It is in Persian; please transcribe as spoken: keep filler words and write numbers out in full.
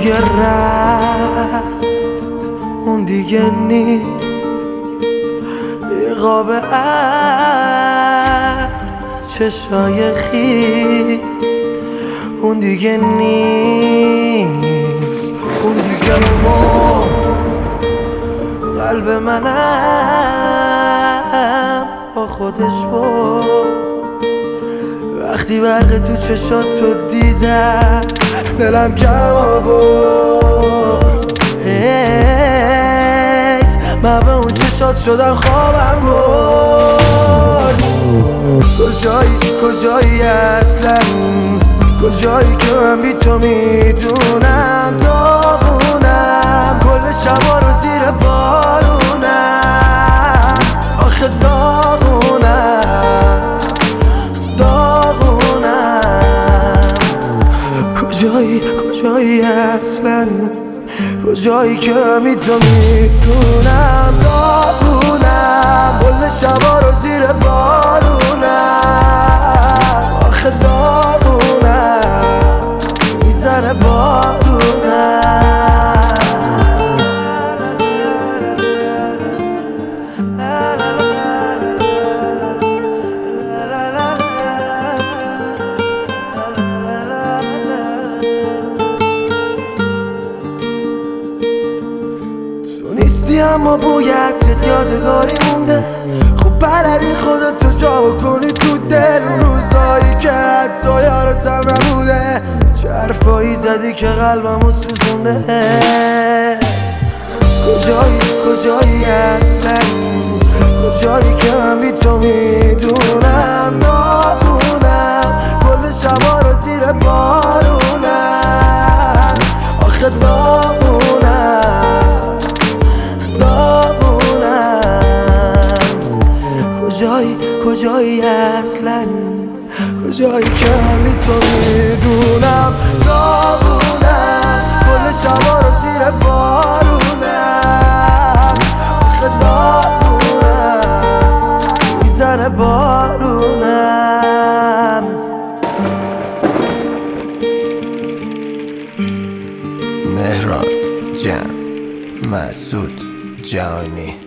دیگه رفت، اون دیگه نیست. یه قاب عبس چشای خیس، اون دیگه نیست. اون دیگه مرد، قلب منم با خودش بود. وقتی برق تو چشاتو دیدم دلم کم آورد. حیف من به اون چشات شدم خوابم برد. کجایی کجایی اصلا، کجایی که من بی تو میدونم داغونم، کل شبا رو زیر بارونم. آخه داغونم داغونم. کجایی کجایی اصلا، کجایی که من بی تو میدونم داغونم، کل شبا رو زیر بارونم. آخه داغونم میزنه بارونم. تو نیستی اما بوی عطرت یادگاری مونده. خب بلدی خودتو جا بکنی تو دل، اون روزایی که حتی یارتم نبوده. چه حرفایی زدی که قلبمو سوزونده. کجایی کجایی اصلا، کجایی که من بی تو میدونم داغونم، کل شبا رو زیر بارونم. آخه داغونم داغونم. کجایی کجایی اصلا، کجایی که من بی تو میدونم داغونم، کل شبا رو زیر بارونم. آخه داغونم میزنه بارونم. مهران جان، مسعود جانی.